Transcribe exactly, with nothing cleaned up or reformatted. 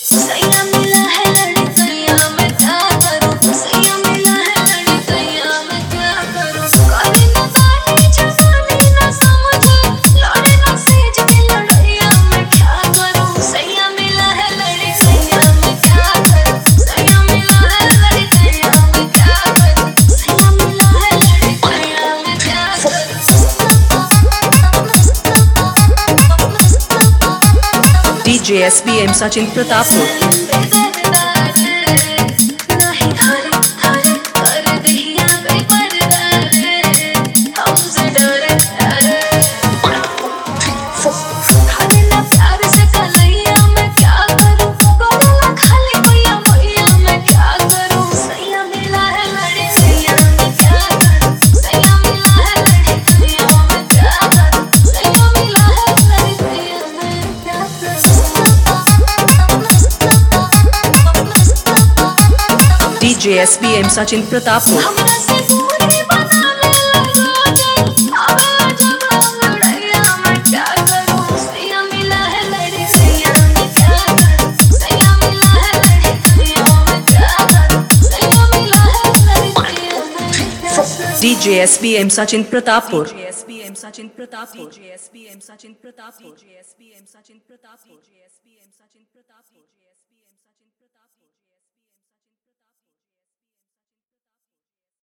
सैया मिला है लड़ी सैया मैं क्या करूं, सैया मिला है लड़ी सैया मैं क्या करूं। करे न जाने जवानी न समझे, लड़े न सेज की लड़ैया मैं क्या करूं। सैया मिला है लड़ी सैया मैं क्या करूं, सैया मिला है लड़ी सैया मैं क्या करूं, सैया मिला है लड़ी सैया मैं क्या करूं। D J S B M Sachin Pratapur D J S B M Sachin Pratapur D J S B M Sachin Pratapur D J S B M Sachin Pratapur D J S B M Sachin Pratapur D J S B M Sachin Pratapur D J S B M Sachin Pratapur